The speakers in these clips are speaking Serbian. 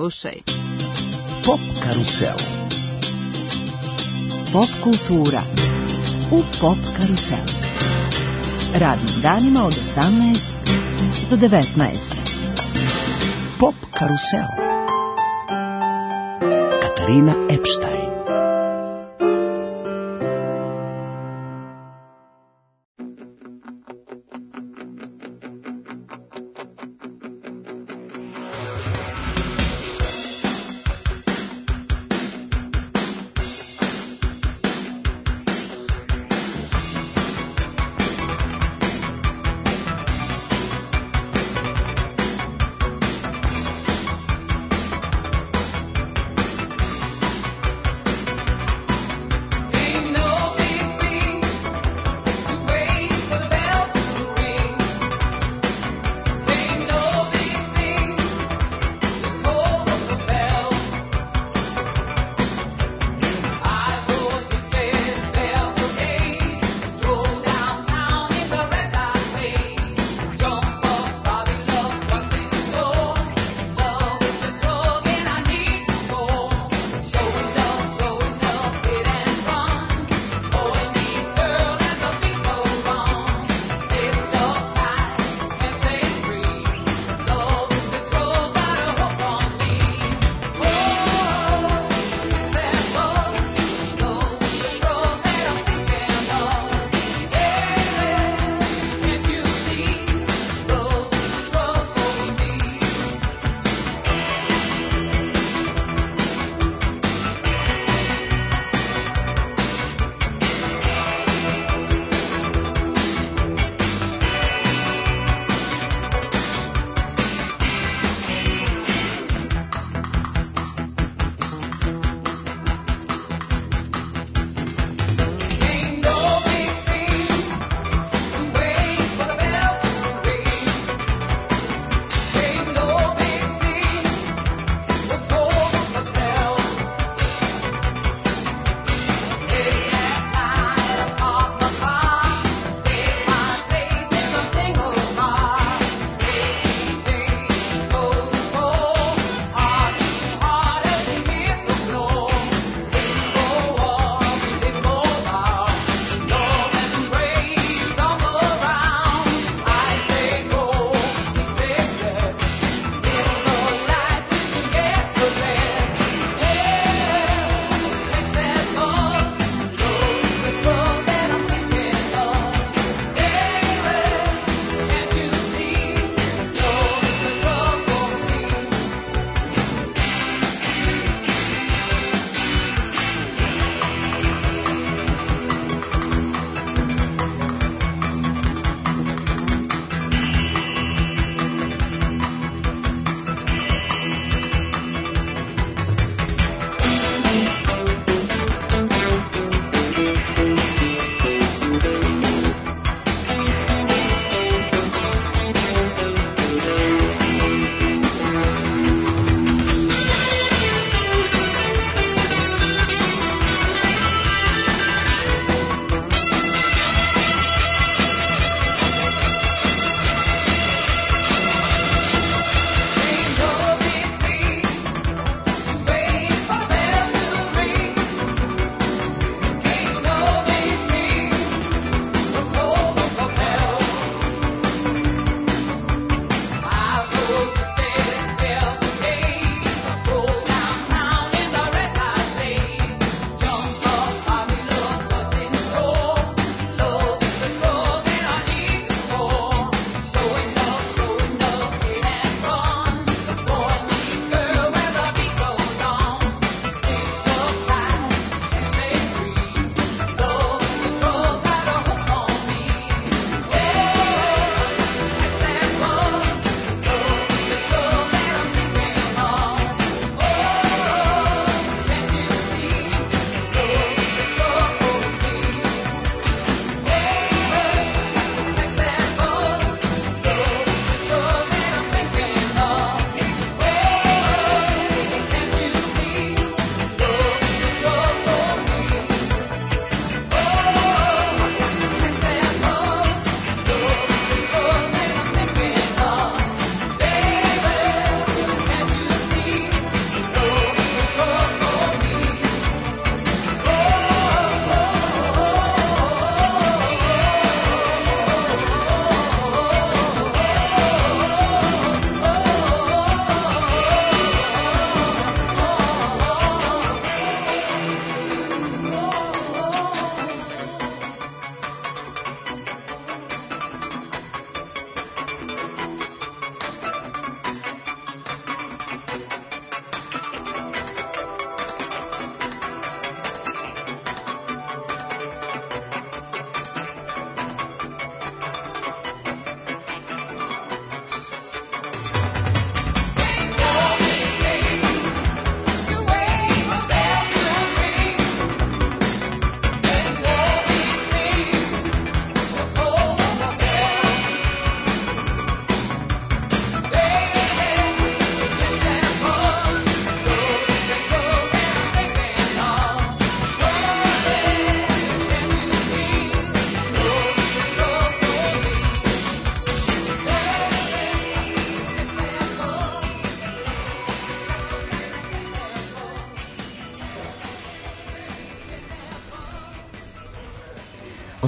Slušaj. Pop karusel. Pop kultura u Pop karuselu. Radnim danima od 18 do 19. Pop karusel. Katarina Epstein.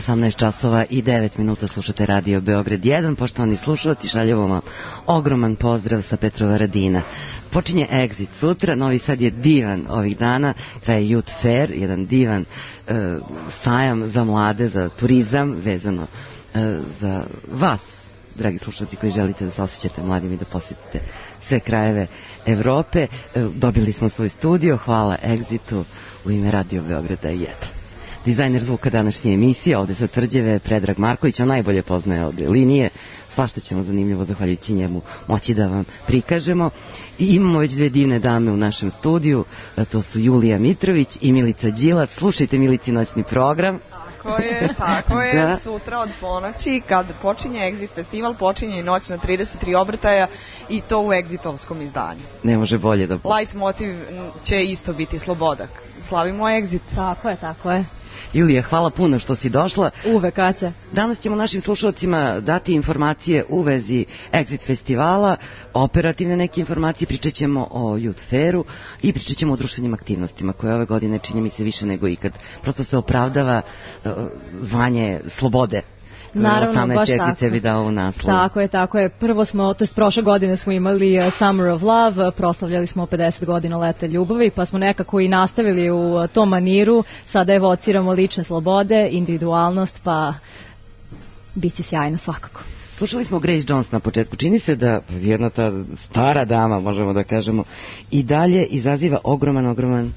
18 časova i 9 minuta slušate Radio Beograd 1. Poštovani slušalci, šaljemo vam ogroman pozdrav sa Petrova Radina. Počinje Exit sutra, Novi Sad je divan ovih dana, traje Youth Fair, jedan divan sajam za mlade, za turizam, vezano za vas, dragi slušalci koji želite da se osjećate mladim i da posjetite sve krajeve Evrope. Dobili smo svoj studio, hvala Exitu u ime Radio Beograda 1. Dizajner zvuka današnje emisije, ovde sa Tvrđeve, Predrag Marković, on najbolje poznaje ovde linije, svašta ćemo zanimljivo zahvaljujući njemu moći da vam prikažemo. I imamo već dve divne dame u našem studiju, to su Julija Mitrović i Milica Đilas. Slušajte Milici noćni program. Tako je, da. Sutra od ponoći kad počinje Exit festival, počinje i noć na 33 obrtaja i to u Exitovskom izdanju. Ne može bolje da... Light motiv će isto biti slobodak. Slavimo Exit. Tako je. Julija, hvala puno što si došla. Uvek, Aća. Danas ćemo našim slušalcima dati informacije u vezi Exit festivala, operativne neke informacije, pričat ćemo o Youth Fairu i pričat ćemo o društvenim aktivnostima koje ove godine čini mi se više nego ikad. Prosto se opravdava zvanje slobode. Naravno, baš tako. Sebi dao u naslov. Tako je. Prvo smo, to jest prošle godine smo imali Summer of Love, proslavljali smo 50 godina Leta ljubavi, pa smo nekako i nastavili u tom maniru. Sada evociramo lične slobode, individualnost, pa bit će sjajno svakako. Slušali smo Grace Jones na početku. Čini se da jedna ta stara dama, možemo da kažemo, i dalje izaziva ogroman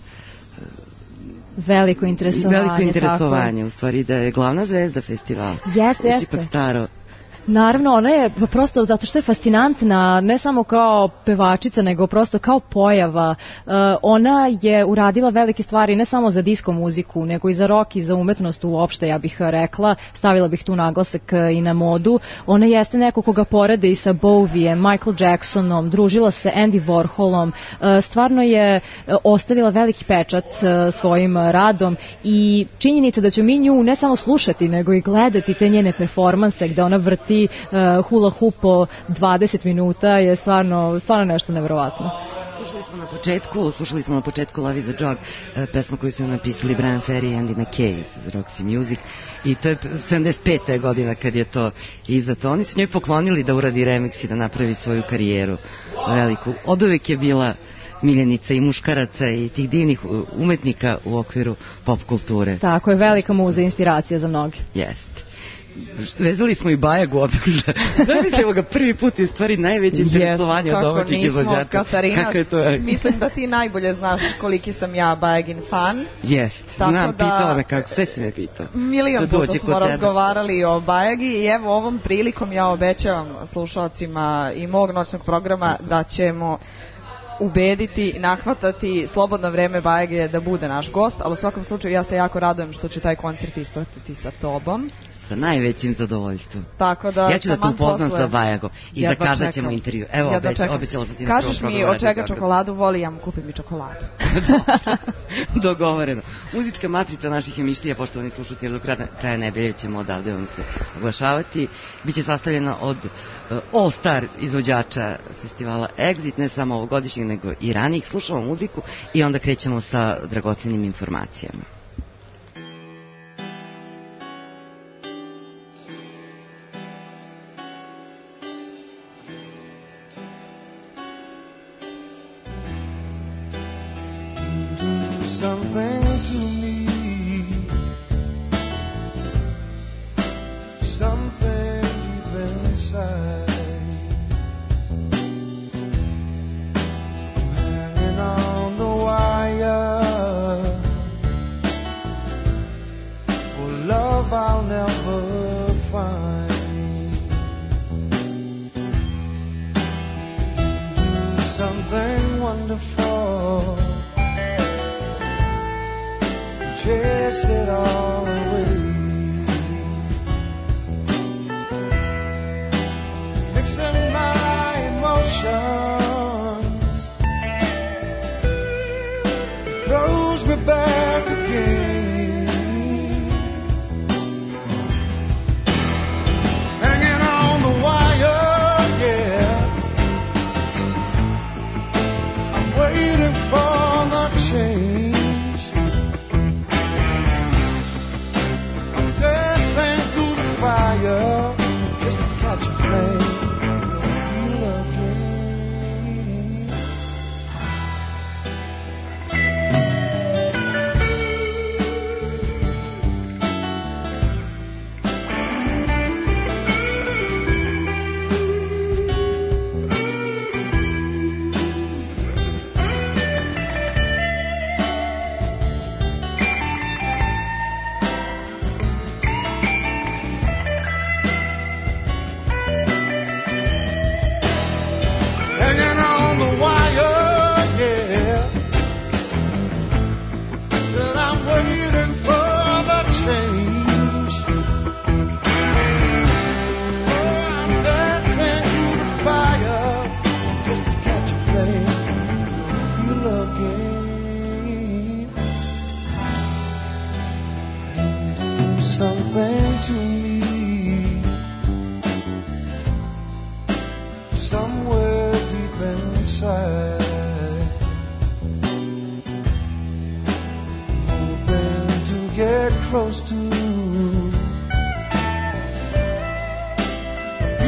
veliko interesovanje, u stvari da je glavna zvezda festivala. Jeste. Ipak staro. Naravno, ona je prosto zato što je fascinantna, ne samo kao pevačica, nego prosto kao pojava. Ona je uradila velike stvari ne samo za disko muziku, nego i za rock i za umetnost uopšte, ja bih rekla. Stavila bih tu naglasak i na modu. Ona jeste neko koga porede i sa Bowieem, Michael Jacksonom, družila se Andy Warholom. Stvarno je ostavila veliki pečat svojim radom i činjenica da ćemo mi nju ne samo slušati, nego i gledati te njene performanse gde ona vrti hula hoop po 20 minuta je stvarno nešto neverovatno. Slušali smo na početku Love is a Jog, pesma koju su napisali Brian Ferry i Andy McKay iz Roxy Music, i to je 75. godina kad je to izdato. Oni su njoj poklonili da uradi remix i da napravi svoju karijeru veliku. Od uvek je bila miljenica i muškaraca i tih divnih umetnika u okviru pop kulture. Tako je, velika muza, inspiracija za mnoge. Jeste. Vezali smo i Bajagu odakle. Zamislimo ga prvi put i u stvari najveće interesovanje od domaćih izvođača. Katarina, mislim da ti najbolje znaš koliki sam ja Bajagin fan. Jest, znam, pitala me kako, sve si me pitao. Milion puta smo razgovarali o Bajagi i evo ovom prilikom ja obećavam slušalcima i mog noćnog programa da ćemo ubediti, nahvatati slobodno vreme Bajage da bude naš gost, ali u svakom slučaju ja se jako radujem što ću taj koncert ispratiti sa tobom. Sa najvećim zadovoljstvom. Tako da ja ću da te upoznam sa Bajagom i za kada ćemo intervju. Evo, obećala sam ti na prvom programu. Kažeš mi od čega čokoladu voli, ja mu kupim i čokoladu. Dogovoreno. Muzička matrica naših emisija, poštovani slušatelji, do kraja nedelje ćemo odavde vam se oglašavati. Biće sastavljena od all-star izvođača festivala Exit, ne samo ovogodišnjeg, nego i ranijih. Slušamo muziku i onda krećemo sa dragocenim informacijama.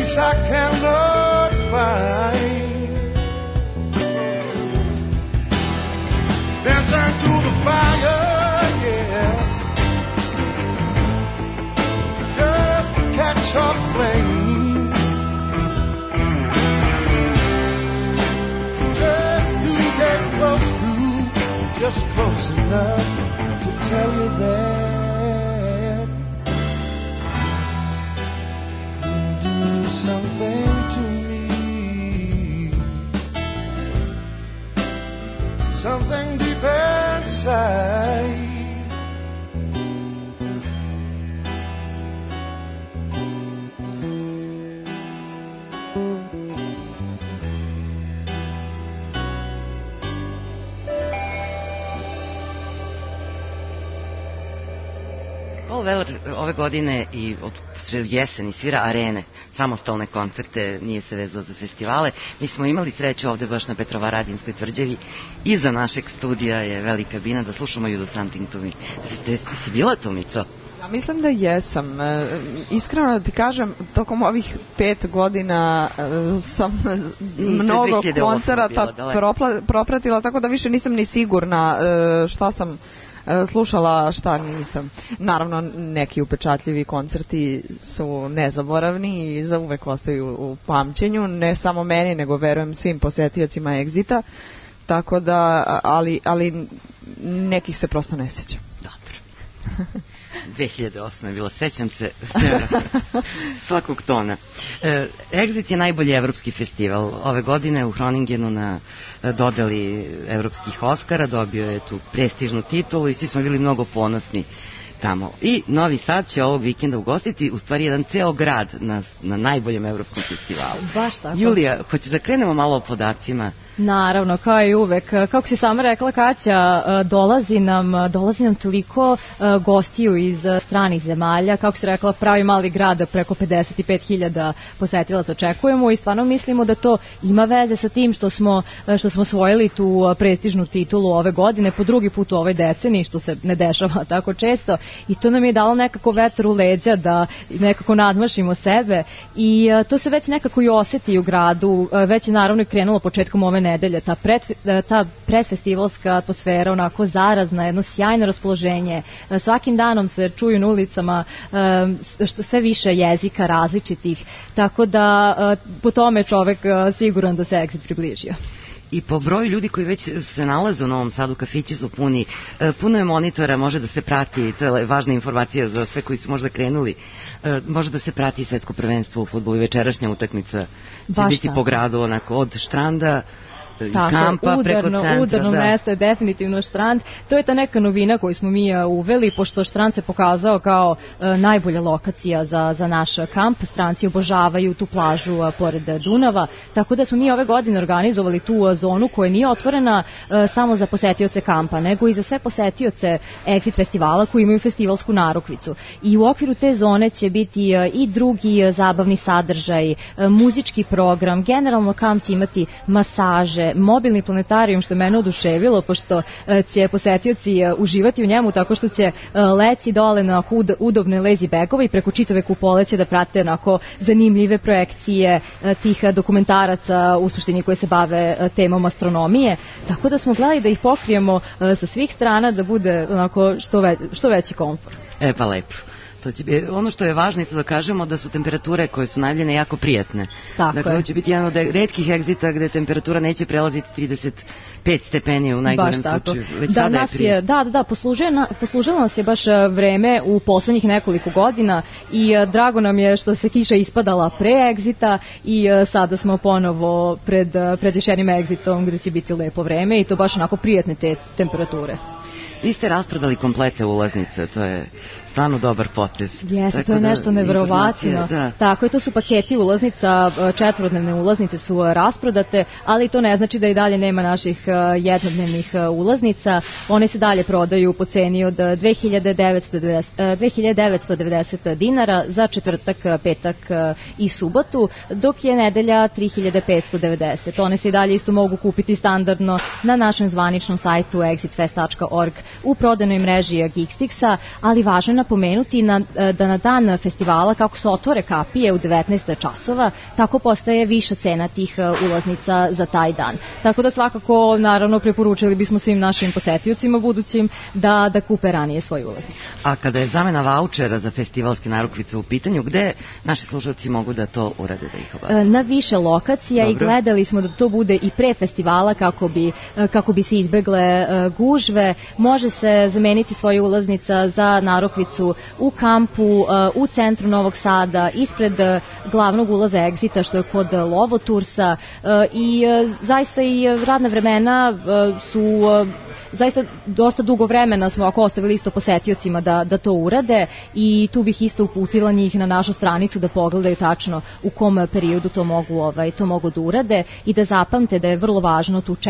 place I cannot find. Dancing through the fire, yeah, just to catch a flame, just to get close to, just close enough to tell you that something to me, something deep inside. Paul Weller ove godine i od jeseni svira arene, samostalne koncerte, nije se vezao za festivale. Mi smo imali sreću ovde baš na Petrovaradinskoj tvrđavi. Iza našeg studija je velika bina da slušamo You Do Something To Me. Si bila tu, Mico? Ja mislim da jesam. Iskreno da ti kažem, tokom ovih 5 godina sam mnogo koncerata propratila, tako da više nisam ni sigurna šta sam slušala, šta nisam. Naravno, neki upečatljivi koncerti su nezaboravni i zauvek ostaju u pamćenju, ne samo meni, nego verujem svim posetiocima Exita, tako da, ali nekih se prosto ne sjećam. Dobro. 2008. je bilo, sećam se svakog tona. Exit je najbolji evropski festival. Ove godine u Hroningenu na dodeli evropskih Oskara dobio je tu prestižnu titulu i svi smo bili mnogo ponosni tamo. I Novi Sad će ovog vikenda ugostiti u stvari jedan ceo grad na najboljem evropskom festivalu. Baš tako. Julija, hoćeš da krenemo malo o podacima? Naravno, kao i uvek. Kako si sama rekla, Kaća, dolazi nam toliko gostiju iz stranih zemalja. Kako si rekla, pravi mali grad, preko 55.000 posetilaca očekujemo i stvarno mislimo da to ima veze sa tim što smo osvojili tu prestižnu titulu ove godine, po drugi put u ovoj deceniji, što se ne dešava tako često, i to nam je dalo nekako vetar u leđa da nekako nadmašimo sebe i to se već nekako i oseti u gradu. Već je naravno i krenulo početkom ove nedelje, ta predfestivalska atmosfera, onako zarazna, jedno sjajno raspoloženje. Svakim danom se čuju na ulicama sve više jezika različitih, tako da po tome čovek siguran da se Exit približio. I po broju ljudi koji već se nalaze u Novom Sadu, kafići su puni, puno je monitora, može da se prati, to je važna informacija za sve koji su možda krenuli, može da se prati svetsko prvenstvo u fudbalu i večerašnja utakmica će biti po gradu, onako, od štranda i kampa preko centra. Udarno mesto je definitivno Štrand. To je ta neka novina koju smo mi uveli, pošto Štrand se pokazao kao najbolja lokacija za naš kamp. Stranci obožavaju tu plažu pored Dunava, tako da smo mi ove godine organizovali tu zonu koja nije otvorena samo za posetioce kampa, nego i za sve posetioce Exit festivala koji imaju festivalsku narukvicu. I u okviru te zone će biti i drugi zabavni sadržaj, muzički program, generalno kamp će imati masaže, mobilni planetarijum, što je mene oduševilo, pošto će posetioci uživati u njemu tako što će leći dole na udobne lazy bagove i preko čitave kupole će da prate onako zanimljive projekcije tih dokumentaraca u suštini koje se bave temom astronomije, tako da smo gledali da ih pokrijemo sa svih strana da bude onako što veći komfor. Pa lepo. Ono što je važno isto da kažemo da su temperature koje su najavljene jako prijatne. Dakle, ovo će biti jedan od retkih Exita gde temperatura neće prelaziti 35 stepeni u najgorem slučaju. Već sada je prije. Poslužilo nas je baš vreme u poslednjih nekoliko godina i drago nam je što se kiša ispadala pre Exita i sada smo ponovo pred još jednim Exitom gde će biti lepo vreme i to baš onako prijatne te temperature. Vi ste rasprodali komplete ulaznice, to je stvarno dobar potez. Jeste, to je nešto neverovatno. Tako je, to su paketi ulaznica, četvorodnevne ulaznice su rasprodate, ali to ne znači da i dalje nema naših jednodnevnih ulaznica. One se dalje prodaju po ceni od 2.990 dinara za četvrtak, petak i subotu, dok je nedelja 3.590. One se i dalje isto mogu kupiti standardno na našem zvaničnom sajtu exitfest.org u prodanoj mreži Geekstixa, ali važno napomenuti da na dan festivala, kako se otvore kapije u 19 časova, tako postaje viša cena tih ulaznica za taj dan. Tako da svakako, naravno, preporučili bismo svim našim posetiocima budućim da kupe ranije svoje ulaznice. A kada je zamena vaučera za festivalske narukvice u pitanju, gde naši slušalci mogu da to urade, da ih obave? Na više lokacija. Dobro. I gledali smo da to bude i pre festivala kako bi se izbegle gužve. Može se zameniti svoje ulaznica za narukvicu u kampu, u centru Novog Sada, ispred glavnog ulaza Exita, što je kod Lovotursa, i zaista i radna vremena su zaista dosta dugo vremena smo ostavili isto posetiocima da to urade, i tu bih isto uputila njih na našu stranicu da pogledaju tačno u kom periodu to mogu da urade, i da zapamte da je vrlo važno tu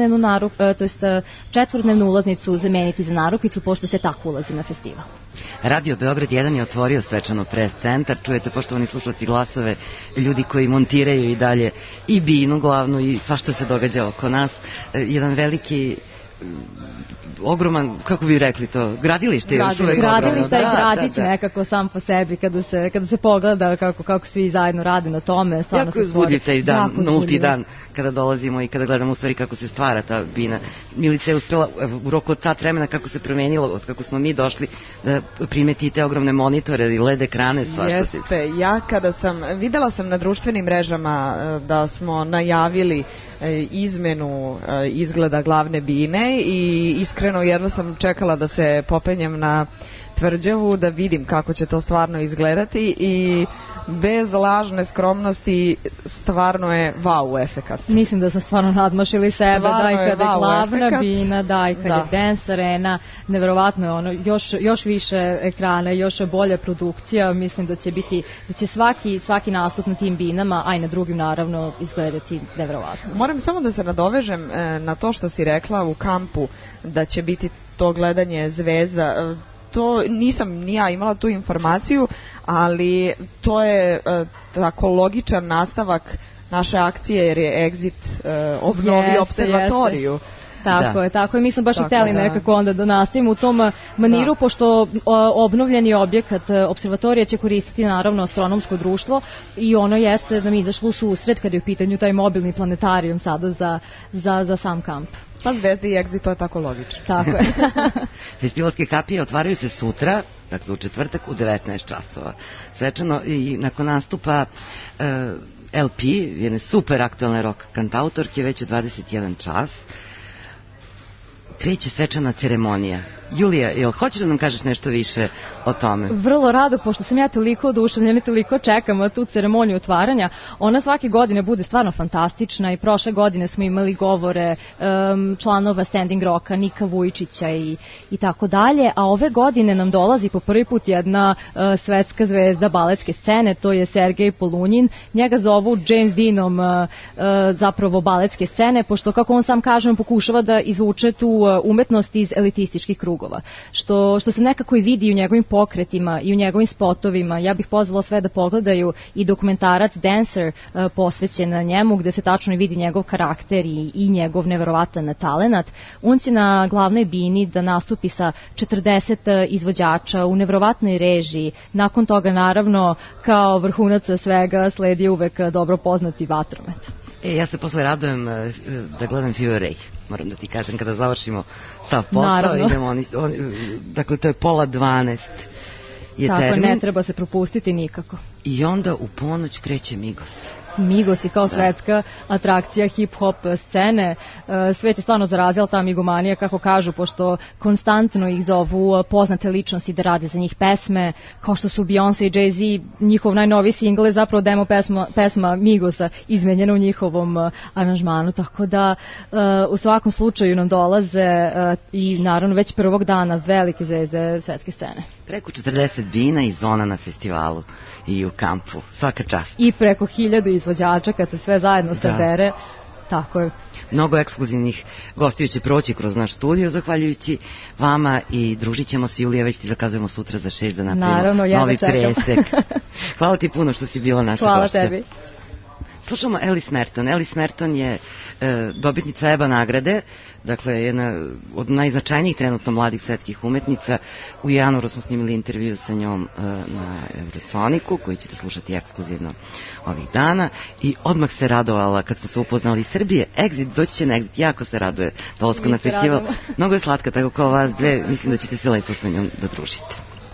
četvordnevnu ulaznicu zameniti za narukvicu, pošto se tako ulazi na festival. Radio Beograd 1 je otvorio svečano pres centar. Čujete, poštovani slušalci, glasove ljudi koji montiraju i dalje i binu glavnu i svašta se događa oko nas. Jedan veliki, ogroman, kako bi rekli to, gradilište je još uvek ogromno. Gradilište je gradić nekako sam po sebi kada se pogleda kako svi zajedno rade na tome. Jako uzbudljiv taj dan, nulti dan, kada dolazimo i kada gledamo u stvari kako se stvara ta bina. Milica je uspela u roku od sat vremena kako se promenilo, od kako smo mi došli, da primeti te ogromne monitore i LED ekrane, svašta. Jeste, ja videla sam na društvenim mrežama da smo najavili izmenu izgleda glavne bine, i iskreno jedva sam čekala da se popenjem na Tvrđavu da vidim kako će to stvarno izgledati, i bez lažne skromnosti stvarno je wow efekat. Mislim da smo stvarno nadmašili sebe, da i kada je glavna bina, da i kada je dance arena, neverovatno je ono, još više ekrana, još bolja produkcija. Mislim da će svaki nastup na tim binama, a i na drugim naravno, izgledati neverovatno. Moram samo da se nadovežem na to što si rekla u kampu, da će biti to gledanje zvezda. To nisam ni ja imala tu informaciju, ali to je tako logičan nastavak naše akcije, jer je Exit obnovio observatoriju. Tako je. Mi smo baš hteli nekako onda da nastavimo u tom maniru, pošto obnovljeni objekat observatorija će koristiti naravno astronomsko društvo, i ono jeste da mi izašlo u susret kada je u pitanju taj mobilni planetarijum sada za sam kamp. Pa Zvezda i Exit, to je tako logično. Tako je. Festivalske kapije otvaraju se sutra, dakle u četvrtak u 19 časova. Svečano, i nakon nastupa LP, jedne super aktualne rock kantautorke, već u 21 čas, kreće svečana ceremonija. Julija, jel hoćeš da nam kažeš nešto više o tome? Vrlo rado, pošto sam ja toliko oduševljena i toliko čekam tu ceremoniju otvaranja. Ona svake godine bude stvarno fantastična, i prošle godine smo imali govore članova Standing Rocka, Nika Vujčića i tako dalje, a ove godine nam dolazi po prvi put jedna svetska zvezda baletske scene, to je Sergej Polunjin. Njega zovu James Deanom zapravo baletske scene, pošto, kako on sam kaže, on pokušava da izvuče tu umetnost iz elitističkih krugova. Što se nekako i vidi u njegovim pokretima i u njegovim spotovima. Ja bih pozvala sve da pogledaju i dokumentarac Dancer posvećen njemu, gde se tačno i vidi njegov karakter i njegov neverovatan talenat. On će na glavnoj bini da nastupi sa 40 izvođača u neverovatnoj režiji. Nakon toga, naravno, kao vrhunac svega sledi uvek dobro poznati vatromet. Ja se posle radujem da gledam Fever Ray, moram da ti kažem, kada završimo sav posao, idemo dakle to je 11:30 je tako, termin. Ne treba se propustiti nikako. I onda u ponoć kreće Migos. Migos je kao svetska atrakcija hip-hop scene. Svet je stvarno zarazila ta migomanija, kako kažu, pošto konstantno ih zovu poznate ličnosti da rade za njih pesme, kao što su Beyoncé i Jay-Z. Njihov najnoviji singl je zapravo demo pesma Migosa, izmenjena u njihovom aranžmanu, tako da u svakom slučaju nam dolaze i naravno već prvog dana velike zvezde svetske scene. Preko 40 bina i zona na festivalu i u kampu, svaka čast. I preko 1000 izvođača kad se sve zajedno sabere, tako je. Mnogo ekskluzivnih gostiju će proći kroz naš studio, zahvaljujući vama, i družit ćemo se, Julija, već ti zakazujemo sutra za 6 da napravimo novi presek. Hvala ti puno što si bila naša gošća. Hvala tebi. Slušamo Alice Merton. Alice Merton je dobitnica EBA nagrade, dakle jedna od najznačajnijih trenutno mladih svetskih umetnica. U januaru smo snimili intervju sa njom na Eurosoniku, koji ćete slušati ekskluzivno ovih dana, i odmah se radovala kad smo se upoznali iz Srbije. Exit, doći će na Exit, jako se raduje dolasku na festival. Mnogo je slatka, tako kao vas dve, mislim da ćete se lepo sa njom da družite.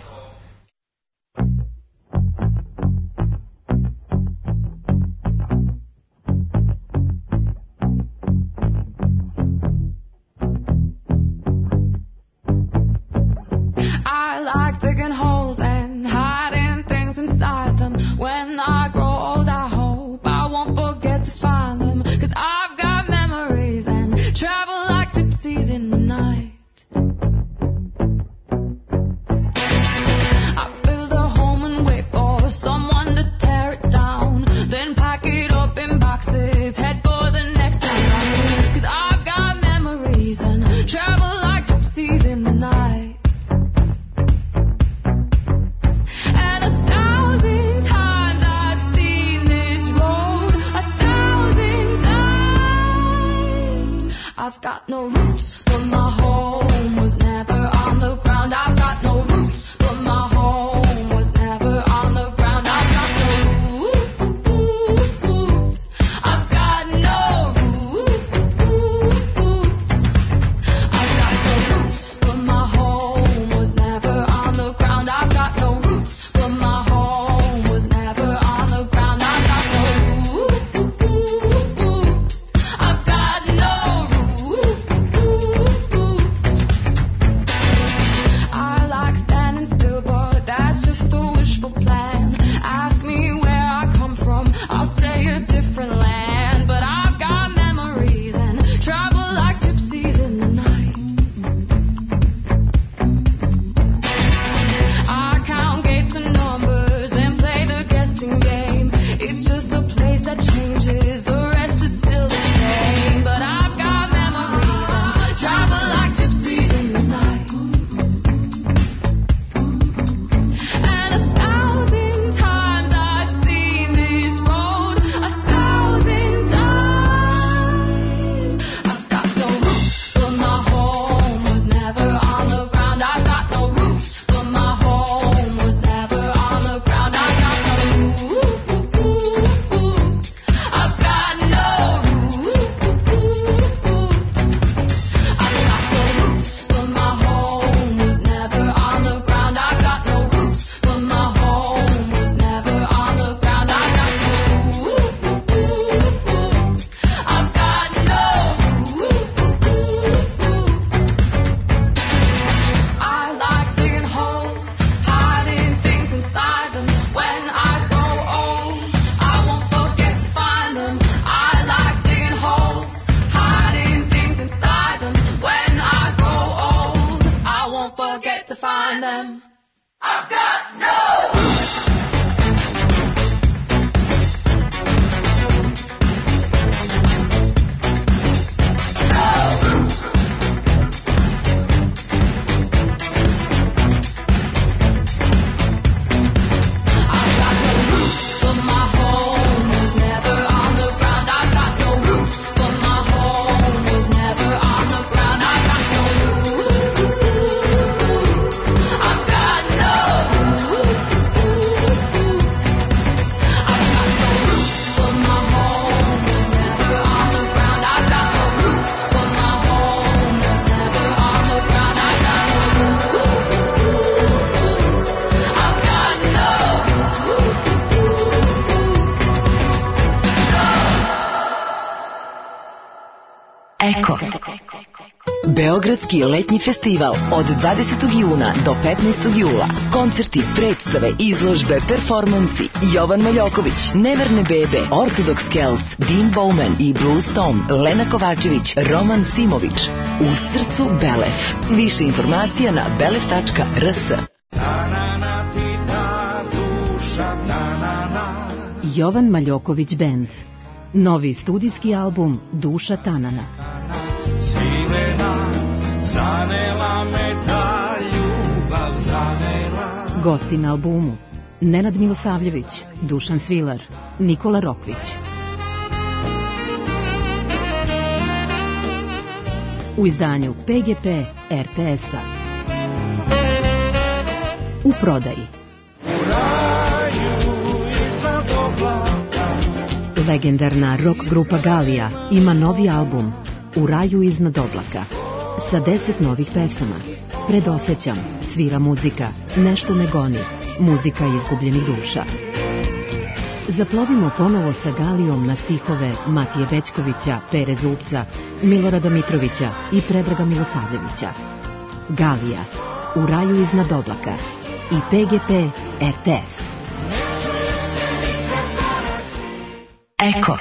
Beogradski letnji festival od 20. juna do 15. jula. Koncerti, predstave, izložbe, performansi. Jovan Maljoković, Neverne bebe, Orthodox Celts, Dean Bowman i Blues Tom, Lena Kovačević, Roman Simović. U srcu Belef. Više informacija na belef.rs. Jovan Maljoković Band. Novi studijski album Duša Tanana. Svilena, zanela me ta ljubav, zanela. Gosti na albumu: Nenad Milosavljević, Dušan Svilar, Nikola Rokvić. u izdanju PGP RTS-a. U prodaji legendarna rock grupa Galija ima novi album U raju iznad oblaka sa 10 novih pesama. Predosećam, svira muzika, nešto me goni, muzika izgubljenih duša. Zaplovimo ponovo sa Galijom na stihove Matije Bećkovića, Pere Zupca, Milorada Mitrovića i Predraga Milosavljevića. Galija, U raju iznad oblaka i PGP RTS. Eko.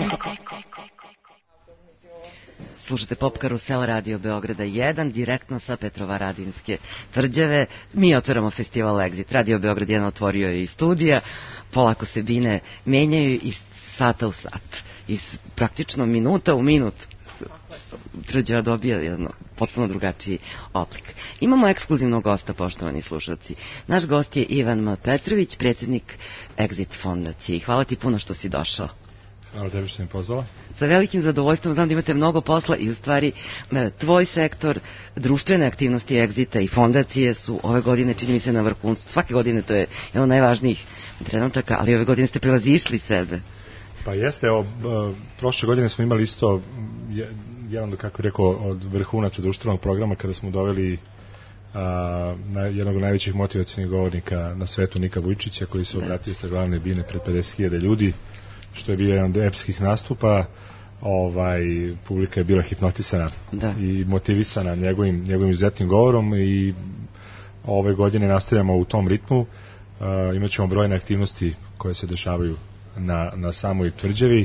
Slušate Pop Karusel Radio Beograda 1, direktno sa Petrovaradinske tvrđave. Mi otvaramo festival Exit. Radio Beograd 1 otvorio je i studija. Polako se bine menjaju iz sata u sat. Iz praktično minuta u minut tvrđava dobija jedno potpuno drugačiji oblik. Imamo ekskluzivnog gosta, poštovani slušalci. Naš gost je Ivan M. Petrović, predsjednik Exit fondacije. Hvala ti puno što si došao. Hvala tebi što mi pozvala. Sa velikim zadovoljstvom, znam da imate mnogo posla i u stvari tvoj sektor, društvene aktivnosti Exita i fondacije su ove godine, čini mi se, na vrhuncu. Svake godine to je jedan od najvažnijih trenutaka, ali ove godine ste prevazišli sebe. Pa jeste, evo, prošle godine smo imali isto jedan, kako je rekao, od vrhunaca društvenog programa kada smo doveli jednog od najvećih motivacijnih govornika na svetu, Nika Vujčića, koji se obratio sa glavne bine pred 50.000 ljudi, što je bio jedan od epskih nastupa. Publika je bila hipnotisana i motivisana njegovim izuzetnim govorom i ove godine nastavljamo u tom ritmu. Imaćemo brojne aktivnosti koje se dešavaju na samoj tvrđavi.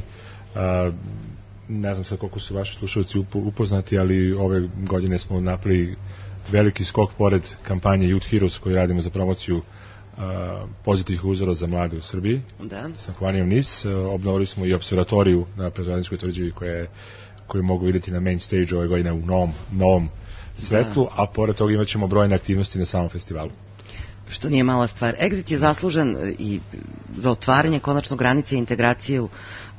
Ne znam sad koliko su vaši slušalci upoznati, ali ove godine smo napravili veliki skok pored kampanje Youth Heroes koju radimo za promociju pozitivnih uzora za mlade u Srbiji. Sa kompanijom NIS. Obnovili smo i observatoriju na Petrovaradinskoj tvrđavi koju mogu vidjeti na main stage ove godine u novom svetlu, a pored toga imat ćemo brojne aktivnosti na samom festivalu. Što nije mala stvar. Exit je zaslužan i za otvaranje konačno granice i integraciju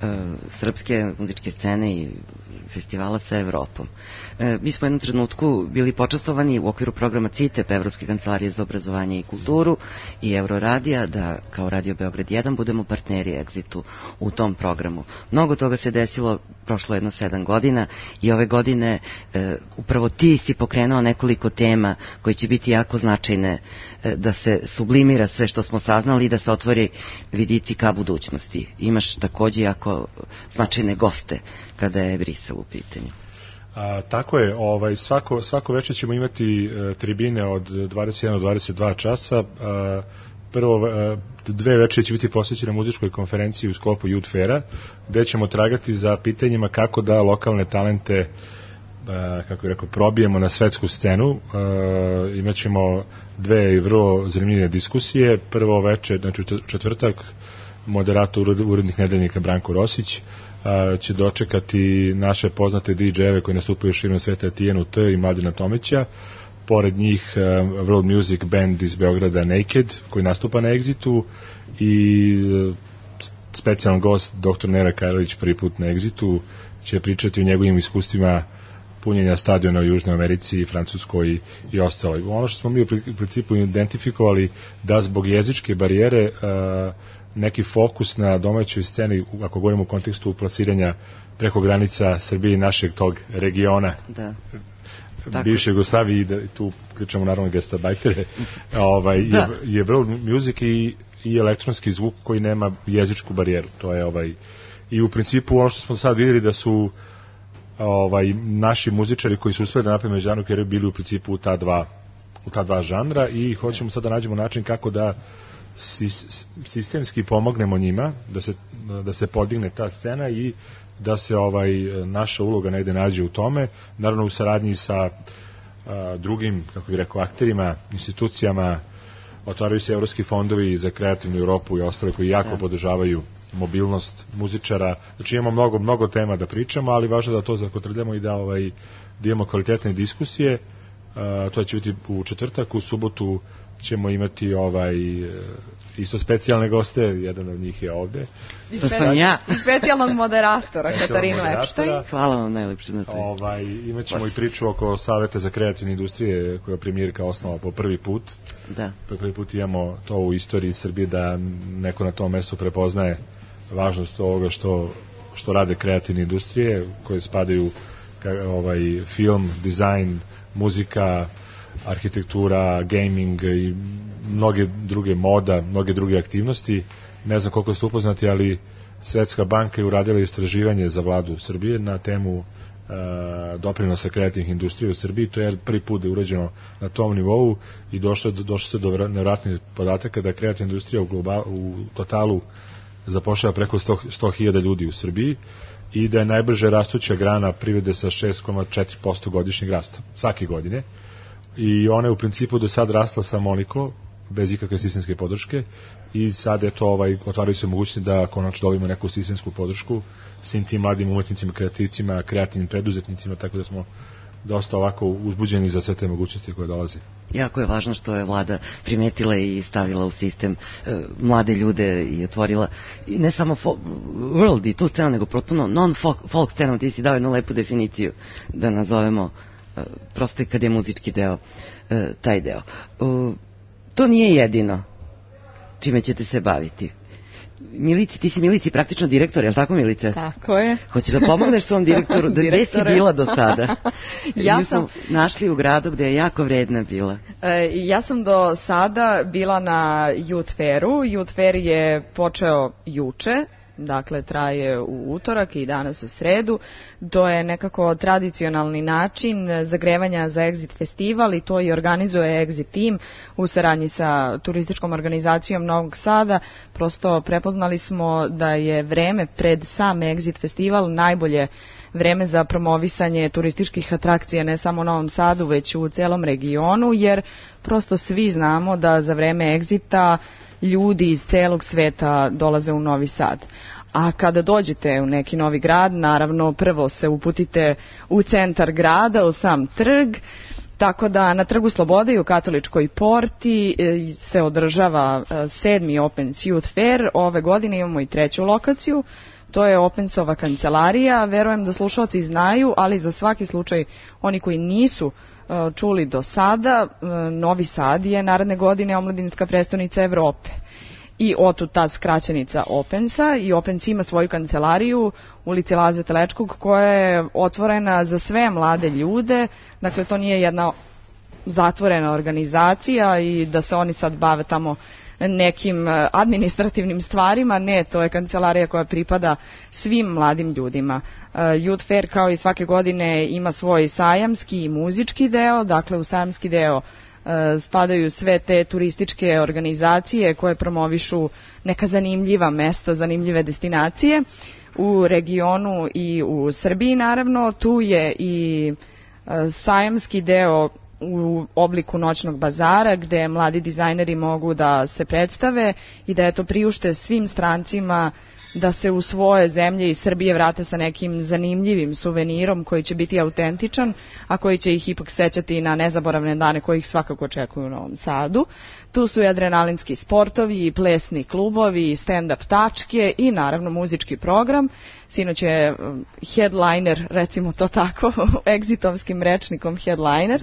srpske muzičke scene i festivala sa Evropom. Mi smo u jednom trenutku bili počastovani u okviru programa CITEP, Evropske kancelarije za obrazovanje i kulturu i Euroradija, da kao Radio Beograd 1 budemo partneri Exitu u tom programu. Mnogo toga se desilo, prošlo jedno 7 godina i ove godine upravo ti si pokrenuo nekoliko tema koje će biti jako značajne da se sublimira sve što smo saznali i da se otvori vidici ka budućnosti. Imaš takođe jako značajne goste kada je Brisel u pitanju. Tako je, svako večer ćemo imati tribine od 21 do 22 časa. Prvo, 2 večeri će biti posvećene muzičkoj konferenciji u sklopu Youth Faira, gde ćemo tragati za pitanjima kako da lokalne talente, kako je rekao, probijemo na svetsku scenu. Imaćemo 2 vrlo zanimljive diskusije. Prvo večer, znači četvrtak, moderator urednih nedeljnika Branko Rosić će dočekati naše poznate DJ-eve koji nastupaju širom sveta, Tijenu T i Mladina Tomića. Pored njih world music band iz Beograda Naked koji nastupa na Exitu i specijalan gost dr. Nera Kajlović prvi put na Exitu će pričati o njegovim iskustvima punjenja stadiona u Južnoj Americi, Francuskoj i ostalo. Ono što smo mi u principu identifikovali da zbog jezičke barijere neki fokus na domaćoj sceni, ako govorimo u kontekstu plasiranja preko granica Srbije i našeg tog regiona, bivše Jugoslavije, i tu kličamo naravno gastabajtere, je world music i elektronski zvuk koji nema jezičku barijeru. To je i u principu ono što smo sad vidjeli da su naši muzičari koji su uspeli da napravimo međunarodnu karijeru bili u principu u ta dva žanra i hoćemo sad da nađemo način kako da sistemski pomognemo njima da se podigne ta scena i da se naša uloga negde nađe u tome, naravno u saradnji sa drugim, kako bih rekao, akterima, institucijama. Otvaraju se evropski fondovi za kreativnu Europu i ostale koji jako podržavaju mobilnost muzičara. Znači imamo mnogo tema da pričamo, ali važno da to zakotrljamo i da imamo kvalitetne diskusije. To će biti u četvrtak, u subotu ćemo imati isto specijalne goste, jedan od njih je ovde. To sam ja. I specijalnog moderatora, Katarinu Epštajn. Hvala vam najlepše na to. Imaćemo i priču oko Saveta za kreativne industrije, koja je premijerka osnova po prvi put. Da. Po prvi put imamo to u istoriji Srbije, da neko na tom mestu prepoznaje važnost ovoga što rade kreativne industrije, koje spadaju film, dizajn, muzika, arhitektura, gaming i mnoge druge moda, mnoge druge aktivnosti. Ne znam koliko ste upoznati, ali Svetska banka je uradila istraživanje za vladu Srbije na temu doprinosa kreativnih industrija u Srbiji. To je prvi put da je urađeno na tom nivou i došlo se do nevratnih podataka da kreativna industrija u totalu zapošljava preko 100.000 ljudi u Srbiji i da je najbrže rastuća grana privrede sa 6,4% godišnjeg rasta svake godine. I ona je u principu do sad rasla samo onoliko, bez ikakve sistemske podrške, i sad otvaraju se mogućnosti da konačno dobijemo neku sistemsku podršku svim tim mladim umetnicima, kreativcima, kreativnim preduzetnicima, tako da smo dosta ovako uzbuđeni za sve te mogućnosti koje dolaze. Jako je važno što je vlada primetila i stavila u sistem mlade ljude i otvorila i ne samo world i tu scenu, nego potpuno non-folk scenu. Ti si dao jednu lepu definiciju da nazovemo prosto i kad je muzički deo, taj deo. To nije jedino čime ćete se baviti. Milici, ti si Milici praktično direktor, je li tako, Milice? Tako je. Hoćeš da pomogneš svom direktoru? Gde si bila do sada? Ja sam našli u gradu gde je jako vredna bila. Ja sam do sada bila na Youth Fairu. Youth Fair je počeo juče, dakle traje u utorak i danas u sredu. To je nekako tradicionalni način zagrevanja za Exit festival i to i organizuje Exit Team u saradnji sa turističkom organizacijom Novog Sada. Prosto prepoznali smo da je vreme pred sam Exit festival najbolje vreme za promovisanje turističkih atrakcija ne samo u Novom Sadu, već u celom regionu, jer prosto svi znamo da za vreme Exita ljudi iz celog sveta dolaze u Novi Sad. A kada dođete u neki novi grad, naravno prvo se uputite u centar grada, u sam trg, tako da na Trgu Slobode i u Katoličkoj porti se održava 7. Opens Youth Fair. Ove godine imamo i 3. lokaciju, to je Opensova kancelarija. Verujem da slušalci znaju, ali za svaki slučaj oni koji nisu čuli do sada, Novi Sad je naredne godine omladinska prestonica Evrope. I otud ta skraćenica Opensa, i Opens ima svoju kancelariju ulici Laze Telečkog koja je otvorena za sve mlade ljude, dakle to nije jedna zatvorena organizacija i da se oni sad bave tamo nekim administrativnim stvarima, ne, to je kancelarija koja pripada svim mladim ljudima. Youth Fair kao i svake godine ima svoj sajamski i muzički deo, dakle u sajamski deo spadaju sve te turističke organizacije koje promovišu neka zanimljiva mesta, zanimljive destinacije u regionu i u Srbiji naravno. Tu je i sajamski deo u obliku noćnog bazara gde mladi dizajneri mogu da se predstave i da priušte svim strancima da se u svoje zemlje iz Srbije vrate sa nekim zanimljivim suvenirom koji će biti autentičan, a koji će ih ipak sećati na nezaboravne dane koji ih svakako očekuju u Novom Sadu. Tu su i adrenalinski sportovi, i plesni klubovi, i stand-up tačke i naravno muzički program. Sinoć je headliner, recimo to tako, egzitovskim rečnikom headliner,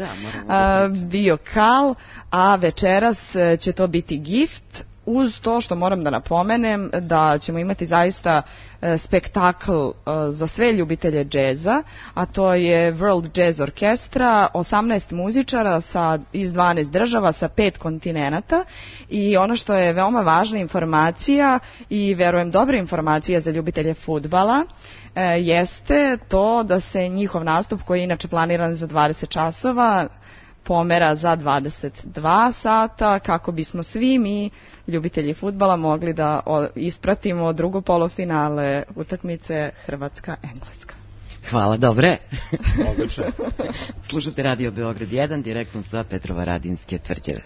bio Kal, a večeras će to biti Gift, uz to što moram da napomenem da ćemo imati zaista spektakl za sve ljubitelje džeza, a to je World Jazz Orkestra, 18 muzičara iz 12 država sa 5 kontinenata, i ono što je veoma važna informacija i verujem dobra informacija za ljubitelje fudbala jeste to da se njihov nastup, koji je inače planiran za 20 časova, pomera za 22 sata kako bismo svi mi ljubitelji fudbala mogli da ispratimo drugo polufinale utakmice Hrvatska-Engleska. Hvala, dobre. Slušate Radio Beograd 1 direktno sa Petrovaradinske tvrđave.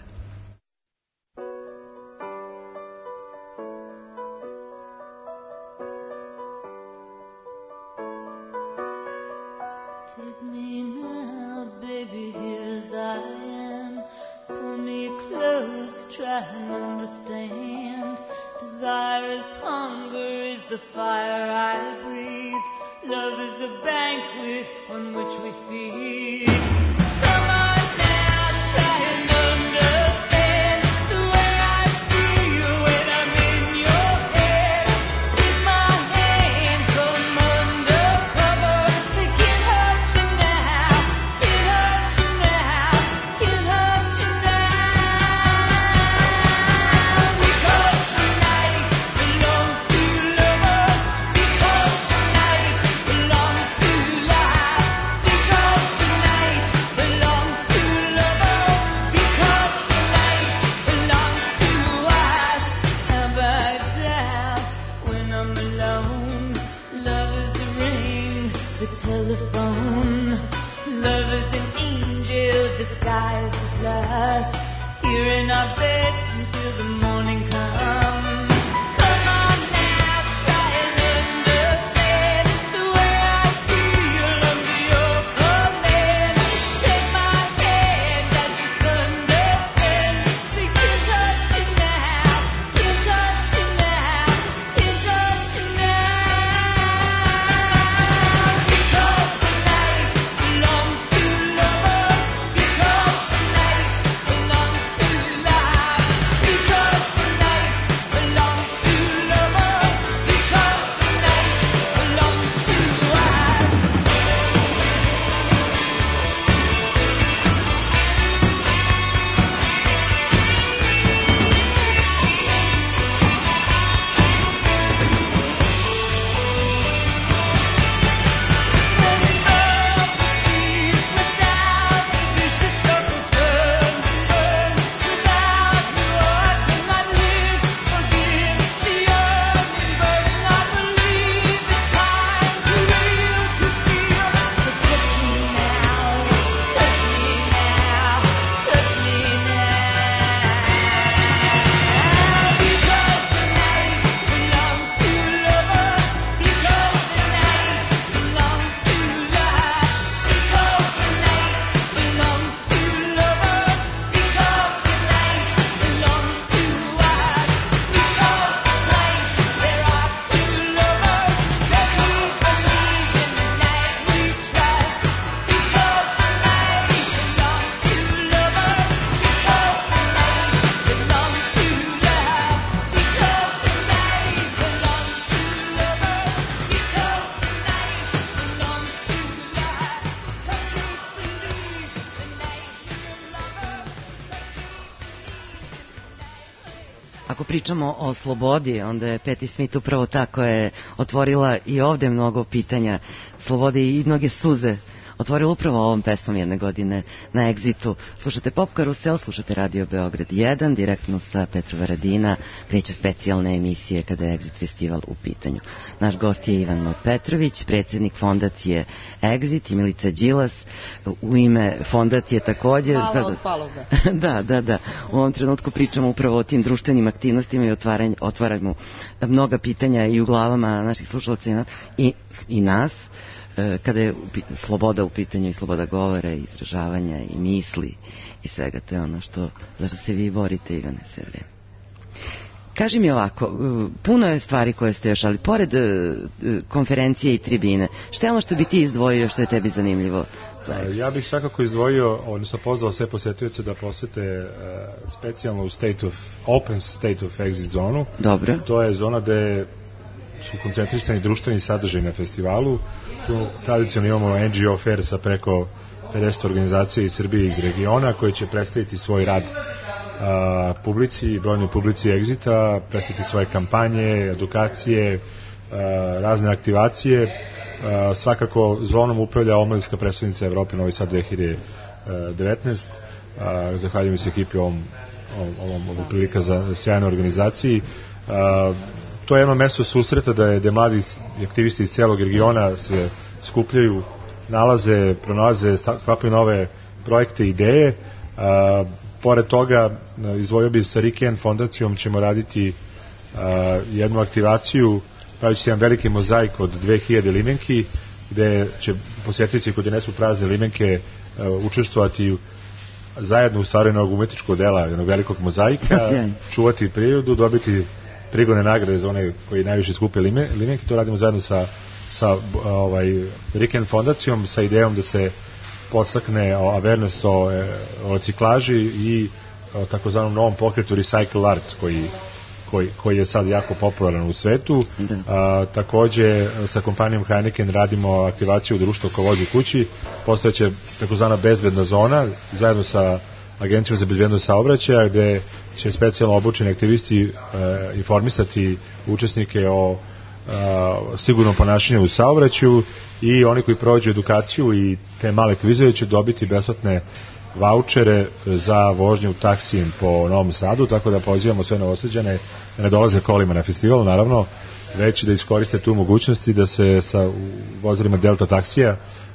Take me now, baby, here as I am. Pull me close, try and understand. Desire is hunger, is the fire I breathe. Love is a banquet on which we feed. Come on now, try and understand the way I feel when I'm in your head. Take my hand, come undercover. It can't hurt you now, can't hurt you now, can't hurt you now. Because tonight belongs to lovers. Because tonight belongs to life. Because tonight belongs to lovers. Because tonight belongs to us. Have I doubt when I'm alone? Love is the ring, the telephone. Love is an angel disguised as lust. Here in our bed until the morning comes. Come on now, try and understand the way I feel under your command. Take my hand, I just understand. We can't touch you now, can't touch you now, can't touch you now. Because tonight belongs to lovers. Because tonight belongs to life. Because tonight belongs to lovers. Because tonight belongs to us. Ako pričamo o slobodi, onda je Patti Smith upravo tako je otvorila i ovde mnogo pitanja slobode i mnoge suze otvorila upravo ovom pesmom jedne godine na Exitu. Slušate Pop Karusel, slušate Radio Beograd 1, direktno sa Petrovaradina, kreću specijalne emisije kada je Exit festival u pitanju. Naš gost je Ivan Petrović, predsjednik fondacije Exit i Milica Đilas, u ime fondacije takođe. Malo od paluga. Da. U ovom trenutku pričamo upravo o tim društvenim aktivnostima i otvaramo mnoga pitanja i u glavama naših slušalaca i nas, kada je sloboda u pitanju i sloboda govora i izražavanja i misli i svega, to je ono za što se vi borite, Ivane, sve vreme. Kaži mi ovako, puno je stvari koje ste još, ali pored konferencije i tribine, šta je ono što bi ti izdvojio, što je tebi zanimljivo? Ja bih svakako izdvojio, odnosno pozvao sve posetioce da posete specijalnu Open State of Exit zonu. Dobro. To je zona gde su koncentrisani društveni sadržaj na festivalu. Tu tradicionalno imamo NGO fair sa preko 50 organizacija iz Srbije i iz regiona koje će predstaviti svoj rad publici, brojnoj publici Exita, predstaviti svoje kampanje, edukacije, razne aktivacije. Svakako zonom upravlja omladinska predstavnica Evrope Novi Sad 2019. Zahvaljujem se ekipi ovom prilika za sjajnu organizaciji. To je jedno mesto susreta da mladi aktivisti iz celog regiona se skupljaju, pronalaze, sklapaju nove projekte i ideje. Pored toga, izdvojio bi sa Riken fondacijom ćemo raditi jednu aktivaciju, pravići se jedan veliki mozaik od 2000 limenki, gde će posjetitelji koji donesu prazne limenke učestvovati zajedno u stvari jednog umetničkog dela, jednog velikog mozaika, čuvati prirodu, dobiti prigodne nagrade za one koji najviše skupe limenke. To radimo zajedno sa Riken fondacijom, sa idejom da se podstakne awareness o reciklaži i o takozvanom novom pokretu Recycle Art koji je sad jako popularan u svetu. Takođe sa kompanijom Heineken radimo aktivaciju društva ko vozi kući, postojeće takozvana bezbedna zona zajedno sa Agencijom za bezbednost saobraćaja, gde će specijalno obučeni aktivisti informisati učesnike o sigurnom ponašanju u saobraćaju, i oni koji prođu edukaciju i te male kvizove će dobiti besplatne vaučere za vožnju taksijem po Novom Sadu, tako da pozivamo sve Novosađane da ne dolaze kolima na festival, naravno, već da iskoriste tu mogućnosti da se sa vozilima Delta taksija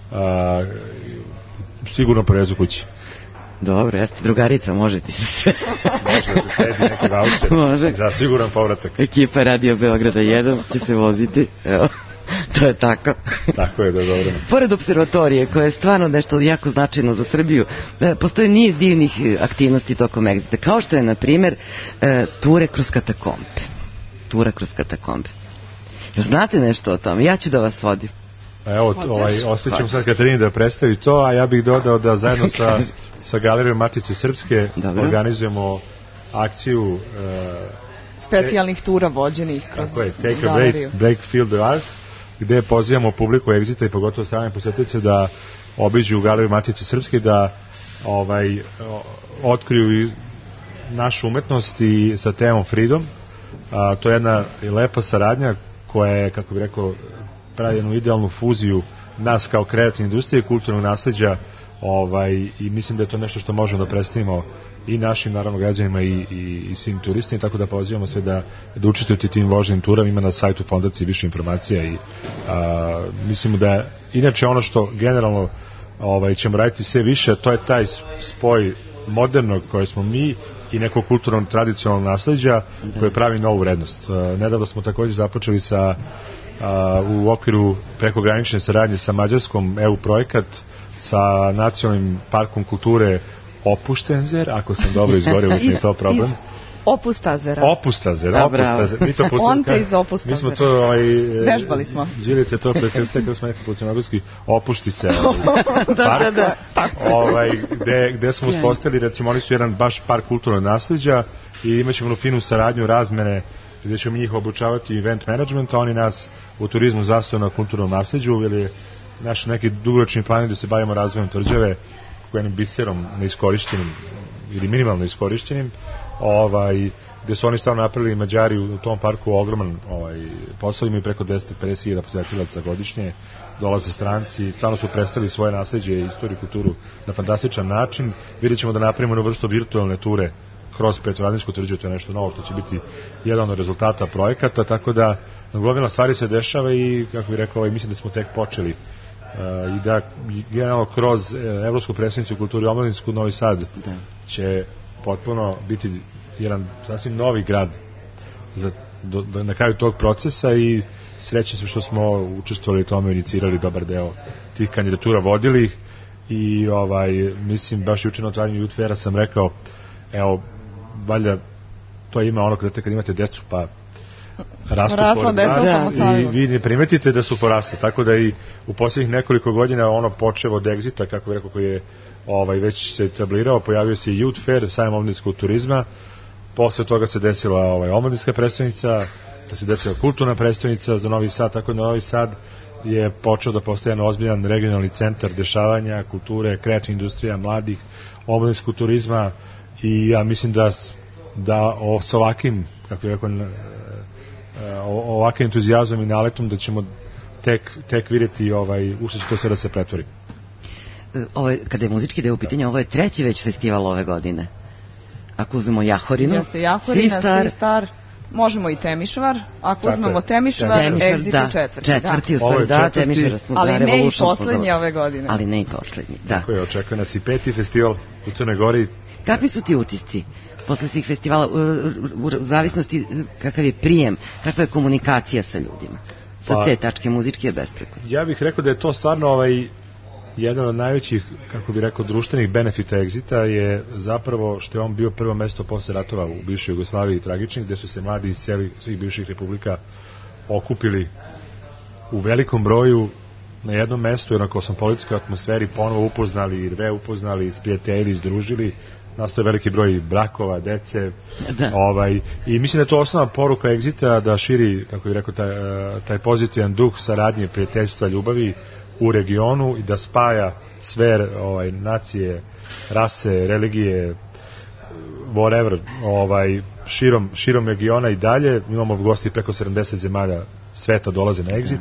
sigurno porezu kući. Dobro, jeste drugarica, može ti se. Može da se sredi neki vaučer za siguran povratak. Ekipa Radio Beograda 1 će se voziti, evo. To je tako. Tako je, da je dobro. Pored observatorije, koja je stvarno nešto jako značajno za Srbiju, postoje niz divnih aktivnosti tokom Exita, kao što je, na primer, ture kroz katakombe. Tura kroz katakombe. Jel znate nešto o tome? Ja ću da vas vodim. Evo, ostaćemo sad Katarini da predstavi to, a ja bih dodao da zajedno sa Galerijom Matice Srpske organizujemo akciju specijalnih tura vođenih kroz Take a break, feel the art, gde pozivamo publiku Exita i pogotovo strane posetioce da obiđu Galeriju Matice Srpske, da otkriju našu umetnost i sa temom Freedom. To je jedna lepa saradnja koja je, kako bih rekao, pravi jednu idealnu fuziju nas kao kreativne industrije i kulturnog nasleđa, i mislim da je to nešto što možemo da predstavimo i našim, naravno, građanima i svim turistima, tako da pozivamo sve da učestvujete tim vožnim turama. Ima na sajtu fondacije više informacija i mislimo da je, inače, ono što generalno ćemo raditi sve više, to je taj spoj modernog koje smo mi i nekog kulturnog tradicionalnog nasleđa koje pravi novu vrednost. Nedavno smo također započeli u okviru prekogranične saradnje sa Mađarskom EU projekat sa Nacionalnim parkom kulture Opuštenzer, ako sam dobro izgovorio, je to problem. Opustazera. Mi to Onte iz Opustazera. Mi smo to vežbali smo. Đilice to prekrste kada smo nekako pucemagorski opušti se park. Gde smo uspostavili, recimo, oni su jedan baš park kulturnog nasleđa i imat ćemo finu saradnju razmene gde ćemo njih obučavati event management, a oni nas u turizmu zastojno na kulturnom nasleđu, ili je naš neki dugoročni plan da se bavimo razvojem tvrđave koja je biserom neiskorišćenim ili minimalno iskorišćenim, gde su oni stvarno napravili Mađari u tom parku ogroman posao, imaju preko 250.000 posetilaca godišnje, dolaze stranci, stvarno su predstavili svoje nasleđe, istoriju, kulturu na fantastičan način. Vidjet ćemo da napravimo jednu vrstu virtualne ture kroz Petrovaradinsku tvrđavu, to je nešto novo što će biti jedan od rezultata projekata, tako da gomila stvari se dešava i, kako bih rekao, mislim da smo tek počeli i da generalno kroz Evropsku predstavnicu kulturi omladinsku Novi Sad će potpuno biti jedan sasvim novi grad na kraju tog procesa i srećni smo što smo učestvovali u tome, inicirali dobar deo tih kandidatura, vodili ih i mislim baš juče na otvaranju Youth Faira sam rekao, evo, valjda to ima ono kad imate decu pa rastu i vi ne primetite da su porasli, tako da i u posljednjih nekoliko godina ono počeo od Exita, kako bih rekao, koji je već se etablirao, pojavio se i Youth Fair, sajam omladinskog turizma, posle toga se desila omladinska predstavnica, da se desila kulturna predstavnica za Novi Sad, tako da Novi Sad je počeo da postaje jedan ozbiljan regionalni centar dešavanja, kulture, kreativne industrija, mladih, omladinskog turizma, i ja mislim da sa ovakvim, kako bih rekao, ovakvim entuzijazom i naletom da ćemo tek vidjeti u što će to sve da se pretvori. Kada je muzički deo u pitanju, ovo je treći već festival ove godine. Ako uzmemo Jahorinu, Jahorina, Sistar, možemo i Temišvar. Ako uzmemo Temišvar, Exit četvrti. Četvrti, u stvari, da, Temišvar smo ali ne i poslednji ove godine. Ali ne i poslednji, da. Tako je, očekuje nas i peti festival u Crnoj Gori. Kakvi su ti utisci posle svih festivala, u zavisnosti kakav je prijem, kakva je komunikacija sa ljudima? Sa te tačke muzičke je besprekorno. Ja bih rekao da je to stvarno jedan od najvećih, kako bi rekao, društvenih benefita Exita je zapravo što je on bio prvo mesto posle ratova u bivšoj Jugoslaviji tragičnih, gde su se mladi iz svih bivših republika okupili u velikom broju na jednom mestu i na kosmopolitskoj atmosferi ponovo upoznali, upoznali, sprijateljili, izdružili, nastao je veliki broj brakova, dece, i mislim da je to osnovna poruka Exita da širi, kako bih rekao, taj pozitivan duh saradnje, prijateljstva, ljubavi u regionu i da spaja sve nacije, rase, religije, whatever, širom regiona i dalje. Imamo gosti preko 70 zemalja sveta dolaze na Exit.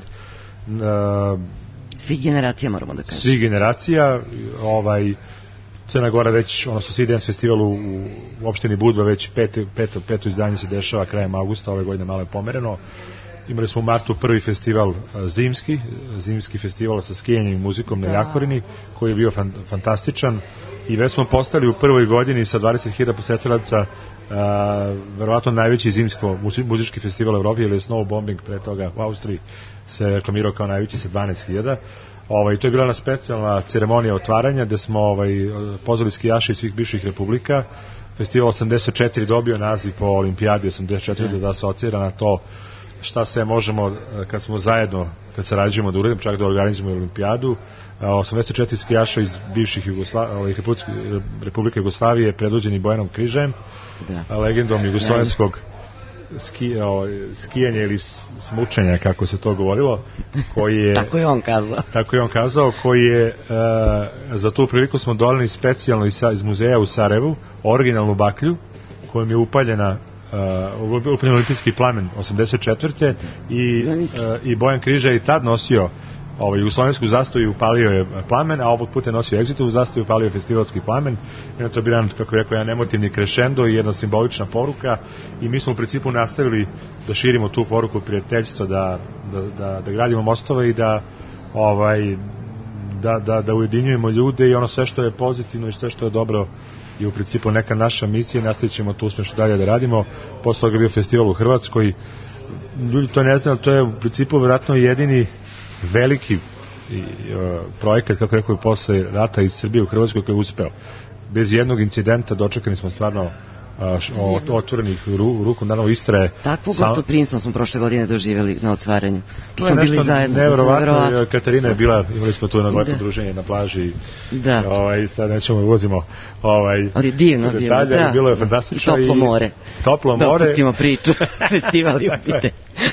Svih generacija, moramo da kažem. Svih generacija, Crna Gora već, Sea Dance festival u opštini Budva već peto izdanje se dešava krajem augusta, ove godine malo je pomereno. Imali smo u martu prvi festival zimski festival sa skijanjem i muzikom na Jakorini, koji je bio fantastičan, i već smo postali u prvoj godini sa 20.000 posetilaca verovatno najveći muzički festival u Evropi, jer je Snowbombing pre toga u Austriji se reklamirao kao najveći sa 12.000. To je bila jedna specijalna ceremonija otvaranja gde smo pozvali skijaše iz svih bivših republika. Festival 84 dobio naziv po olimpijadi 84, da se asocira na to šta se možemo kad smo zajedno, kad sarađujemo da uradimo, čak da organizujemo olimpijadu. 84 skijaša iz bivših Republike Jugoslavije predvođeni Bojanom Križajem, legendom jugoslovenskog skijanja ili smučenja, kako se to govorilo, koji je tako je on kazao, koji je za tu priliku smo doneli specijalno iz muzeja u Sarajevu originalnu baklju kojom je upaljen olimpijski plamen 84. i Bojan Križa je i tad nosio jugoslovensku zastavu i upalio je plamen, a ovog puta je nosio Exitovu zastavu i upalio je festivalski plamen. I to je bio, kako je rekao, jedan emotivni krešendo i jedna simbolična poruka, i mi smo u principu nastavili da širimo tu poruku prijateljstva, da gradimo mostove i da ujedinjujemo ljude, i ono sve što je pozitivno i sve što je dobro je u principu neka naša misija i nastavit ćemo to uspješno dalje da radimo. Posle toga je bio festival u Hrvatskoj. Ljudi to ne znaju, to je u principu vjerojatno jedini veliki projekat, kako rekao, posle rata iz Srbije u Hrvatskoj koji je uspeo. Bez jednog incidenta dočekani smo stvarno otvorenih ruku, naravno Istra je... Takvu gostoprimstvo smo prošle godine doživjeli na otvaranju. To je nešto nevjerovatno. Katarina je bila, imali smo tu jedno lepo druženje na plaži i sad nećemo uvozimo ali divno, detalje, bilo je fantastično. I toplo more. Dopustimo priču, festival i upite.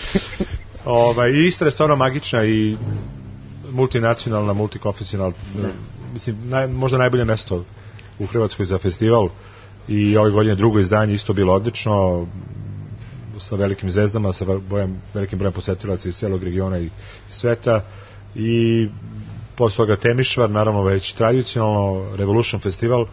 I Istra je stvarno magična i multinacionalna, multikonfesionalna, mislim, možda najbolje mesto u Hrvatskoj za festival, i ove godine drugo izdanje isto bilo odlično, sa velikim zvezdama, sa velikim brojem posetilaca iz celog regiona i sveta, i posle toga Temišvar, naravno već tradicionalno Revolution festival,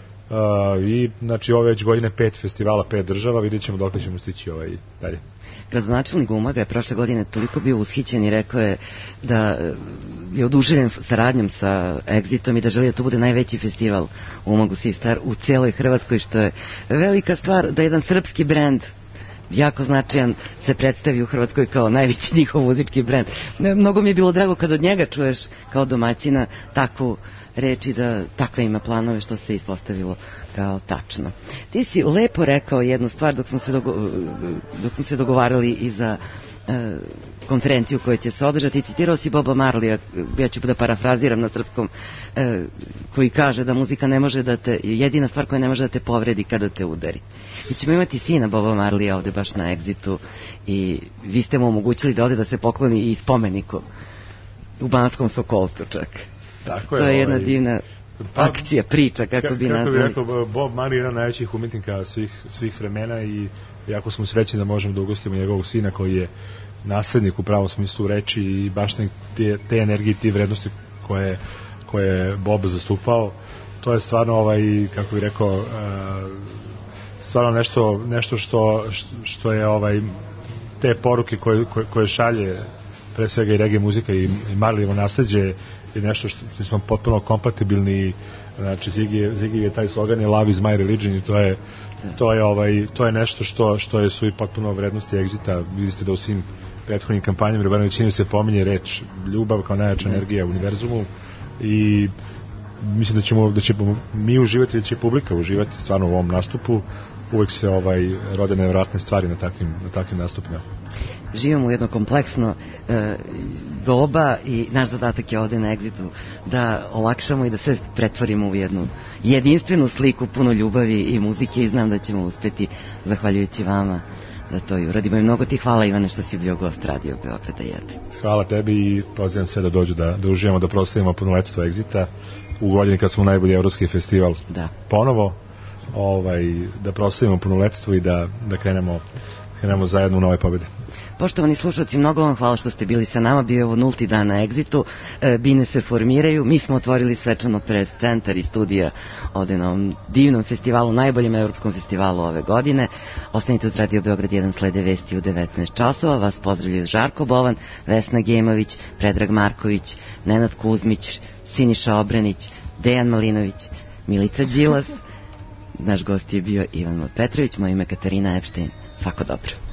i znači ove već godine 5 festivala, 5 država, vidjet ćemo dok ćemo stići dalje. Gradonačelnik Umaga je prošle godine toliko bio ushićen i rekao je da je oduševljen saradnjom sa Exitom i da želi da to bude najveći festival u Umagu Sistar u cijeloj Hrvatskoj, što je velika stvar da jedan srpski brend jako značajan se predstavi u Hrvatskoj kao najveći njihov muzički brend. Mnogo mi je bilo drago kad od njega čuješ kao domaćina takvu reč i da takve ima planove, što se ispostavilo kao tačno. Ti si lepo rekao jednu stvar dok smo se dogovarali i za konferenciju koja će se održati, i citirao si Boba Marleya, ja ću da parafraziram na srpskom, koji kaže da muzika ne može da te, jedina stvar koja ne može da te povredi kada te udari. Mi ćemo imati sina Boba Marleya ovde baš na Exitu, i vi ste mu omogućili da ode da se pokloni i spomeniku u Banskom Sokolcu čak. Tako to je jedna divna akcija, priča, kako bi nazvali. Kako bi rekao, Bob Marley je jedan najvećih umetnika svih vremena, i jako smo srećni da možemo da ugostimo njegovog sina koji je naslednik u pravom smislu reči i baš te energije i te vrednosti koje je Bob zastupao. To je stvarno, kako bih rekao, stvarno nešto što je te poruke koje šalje pre svega i reggae muzika i Marleyevo nasleđe je nešto što smo potpuno kompatibilni. Znači Ziggy je taj slogan, je Love is my religion, i to je nešto što su i potpuno vrednosti Exita. Vidite ste da u svim prethodnim kampanjama u većini se pominje reč ljubav kao najjača energija u univerzumu, i mislim da ćemo mi uživati, da će publika uživati stvarno u ovom nastupu. Uvek se rode nevjerojatne stvari na takvim nastupima. Živimo u jedno kompleksno doba i naš zadatak je ovde na Exitu da olakšamo i da sve pretvorimo u jednu jedinstvenu sliku, puno ljubavi i muzike, i znam da ćemo uspeti, zahvaljujući vama, da to i uradimo. I mnogo ti hvala, Ivane, što si bio gost Radio Beograda 1. Hvala tebi i pozivam sve da dođu da uživamo, da proslavimo punoletstvo Exita u godini kad smo najbolji evropski festival ponovo, da proslavimo punoletstvo i da krenemo zajedno u nove pobjede. Poštovani slušalci, mnogo vam hvala što ste bili sa nama. Bio je ovo 0. dan na Exitu. Bine se formiraju. Mi smo otvorili svečano press centar i studija ovde na ovom divnom festivalu, najboljem evropskom festivalu ove godine. Ostanite uz Radio Beograd 1, slede vesti u 19 časova. Vas pozdravljaju Žarko Bovan, Vesna Gemović, Predrag Marković, Nenad Kuzmić, Siniša Obrenić, Dejan Malinović, Milica Đilas. Naš gost je bio Ivan Petrović, moje ime Katarina Epštajn. Svako dobro.